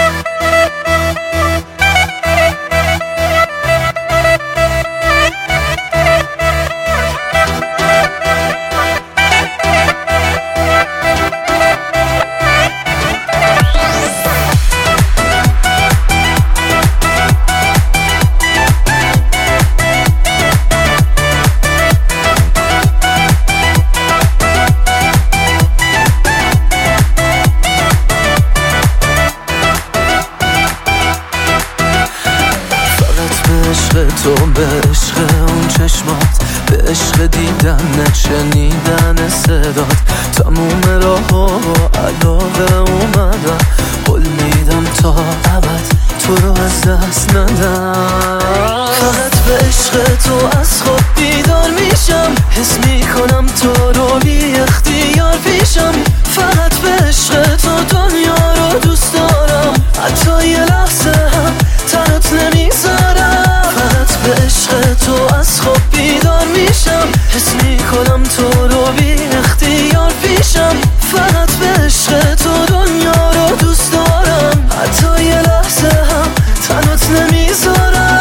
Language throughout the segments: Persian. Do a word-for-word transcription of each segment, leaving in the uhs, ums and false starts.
تو به عشق اون چشمات، به عشق دیدن شنیدن صدات، تموم راه ها علاقه اومدم، قول میدم تا ابد تو رو از دست ندم. فقط به عشق تو از خواب بیدار میشم، حس میکنم تو رو بی اختیار پیشم. فقط به عشق تو دنیا رو دوست دارم، حتی یه لحظه هم تنت نمیذارم. به عشق تو از خواب بیدار میشم، حس میکنم تو رو بی اختیار پیشم. فقط به عشق تو دنیا رو دوست دارم، حتی یه لحظه هم تنت نمیذارم.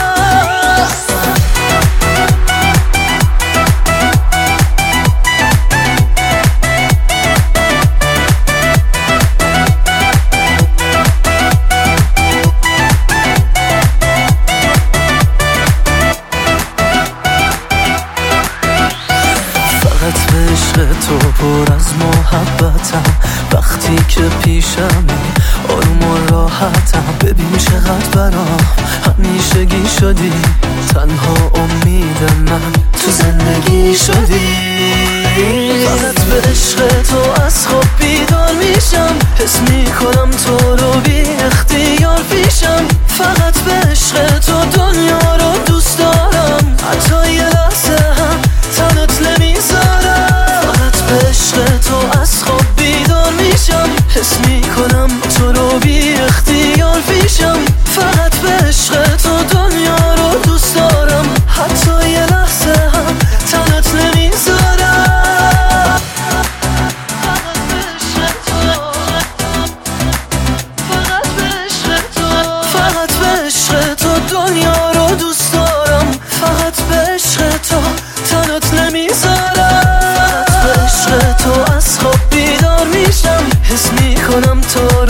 تو پر از محبتم، وقتی که پیشمی آروم و راحتم. ببین چقدر برام همیشگی شدی، تنها امید من تو زندگی شدی. فقط به عشق تو از خواب بیدار میشم، حس میکنم تو رو بی اختیار پیشم. فقط به عشق تو دنیا رو دوست دارم، حتی یه لحظه هم تنت نمیذارم. به عشق تو از خواب بیدار میشم، حس میکنم تو رو بی اختیار پیشم. فقط به عشق تو دنیا رو دوست دارم، حتی یه لحظه هم تنت نمیذارم. فقط به عشق تو، فقط به عشق تو، فقط به عشق تو دنیا رو دوست دارم. فقط به عشق تو تنت نمیذارم. تو از خواب بیدار میشم، حس میکنم تو